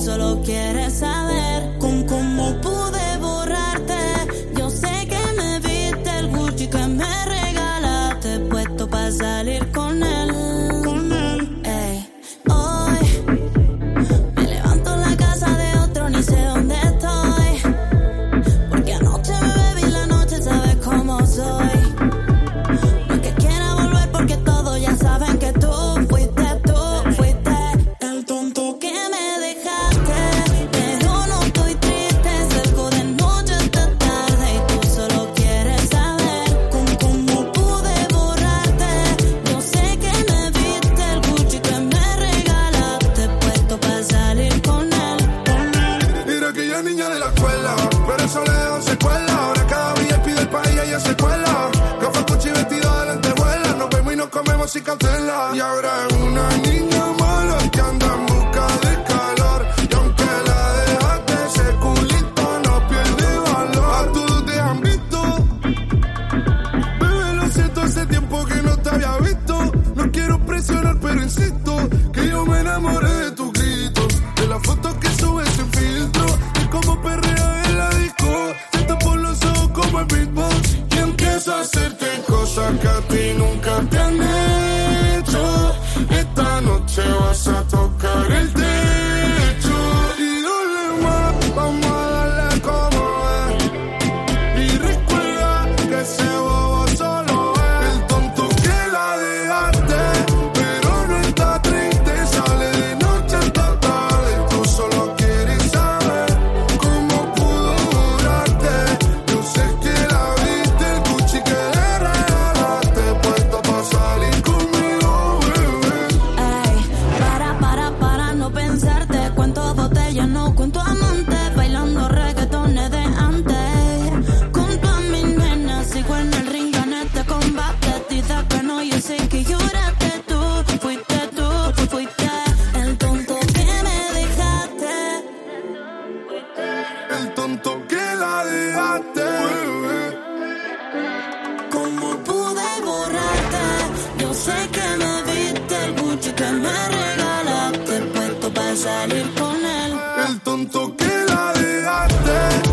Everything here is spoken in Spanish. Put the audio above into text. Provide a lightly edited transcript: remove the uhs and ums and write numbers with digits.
solo quieres saber cómo pude borrarte. Yo sé que me viste el Gucci que me regalaste, puesto para salir con él. Ey, hoy me levanto en la casa de otro, ni sé dónde estoy, porque anoche me bebí la noche, sabes cómo soy. No es que quiera volver porque todos ya saben que tú fuiste el tonto que me dejaste. Pero no estoy triste, salgo de noche hasta tarde y tú solo quieres saber cómo pude borrarte. Yo sé que me viste el Gucci que me regalaste, puesto para salir con él. Era aquella niña de la escuela, pero eso le dejó secuela. Ahora cada VIP del país ella se cuela. Gafas, Gucci, vestido de lentejuela. Nos vemos y nos comemos sin cautela. Y ahora es una niña mala que anda en busca de calor. Y aunque la dejaste, ese culito no pierde valor. A todos te han visto. Bebé, lo siento, hace tiempo que no te había visto. No quiero presionar, pero insisto que yo me enamoré de tu grito, de las fotos que subes sin filtro, y como perrea en la disco. Te tapo los ojos como el beatbox y empiezo a hacerte cosas que a ti nunca te han hecho. Esta noche vas a tocar el techo y dale más, vamos a darle como es. Y recuerda que ese bobo solo es el tonto que la dejaste, pero no está triste, sale de noche hasta tarde. Tú solo quieres saber cómo pudo durarte. Yo sé que la viste, el Gucci que le regalaste, puesto para salir conmigo, bebé. Ey, para no pensarte. Cuento botellas, no cuento amantes. Bailando reggaetones de antes. Junto a mi nena, sigo en el ring, gané este combate. Dice que no, yo sé que lloraste. Tú fuiste el tonto que me dejaste. El tonto que la dejaste, bebé. ¿Cómo pude borrarte? Yo sé que me viste el Gucci que me regalaste, puesto para salir con él. El tonto que la dejaste.